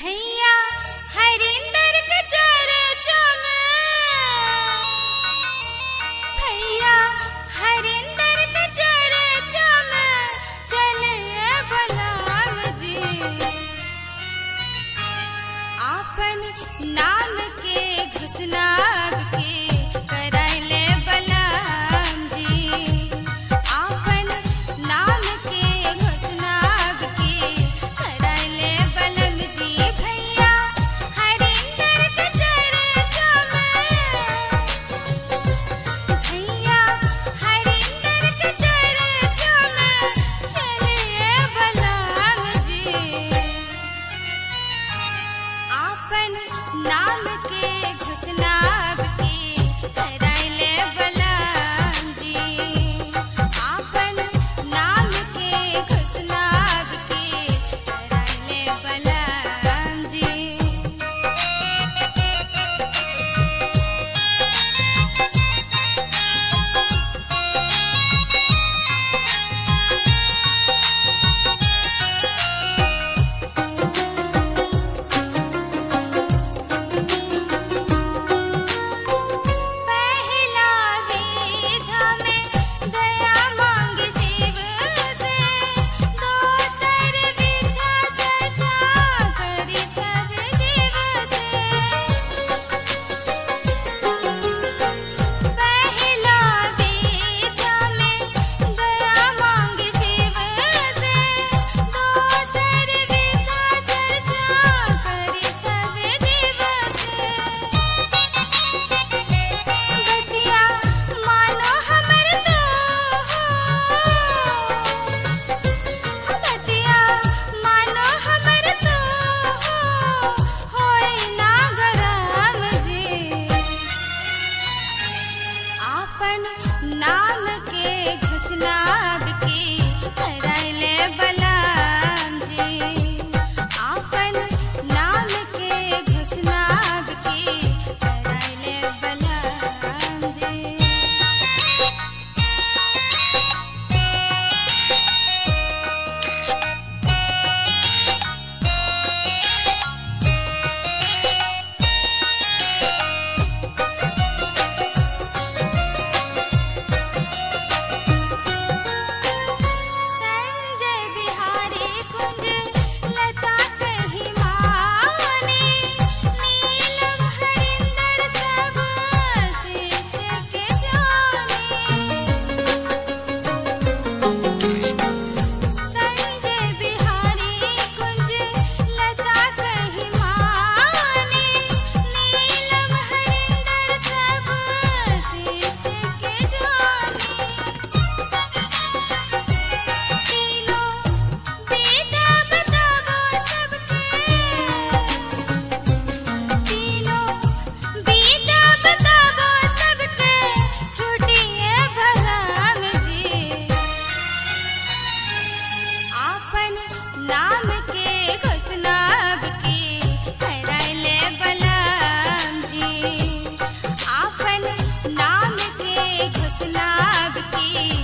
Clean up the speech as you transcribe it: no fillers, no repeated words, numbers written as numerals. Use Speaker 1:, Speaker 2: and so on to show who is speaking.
Speaker 1: भैया हरिंदर के चर्चा में, भैया हरिंदर के चर्चा में चले बलराम जी। आपन नाम के घुसनाब के कराइले बलराम जी। आपन नाम के घुसनाब के कराइले बलम जी। भैया हरिंदर के चर्चा में, भैया हरिंदर के चर्चा में चले बलराम जी। आपन नाम के घुसनाब के कराइले बलराम जी। आपन नाम के घुसनाब के कराइले बलराम जी। पहला विधा में दया मांग शिव से, दोसर विधा चर्चा करी सब जीव से। पहला विधा में दया मांग शिव से, दोसर विधा चर्चा करी सब जीव से। बतिया मानो हमर तो हो, बतिया मानो हमर तो हो, होई ना गरम जी। आपन नाम के घुसनाब के कराइले बलराम जी। आपन नाम के घुसनाब के कराइले बलराम जी। संजय बिहारी कुंज लता कहीं माने, नीलम हरिंदर सब शिष्य के जाने। संजय बिहारी कुंज लता कहीं माने, नीलम हरिंदर सब शिष्य के जाने। तीनों वेदा बतावो सबके, तीनों वेदा बतावो सबके छूटिए बलराम जी। आपन नाम के घुसनाब के कराइले बलराम जी। आपन नाम के घुसनाब के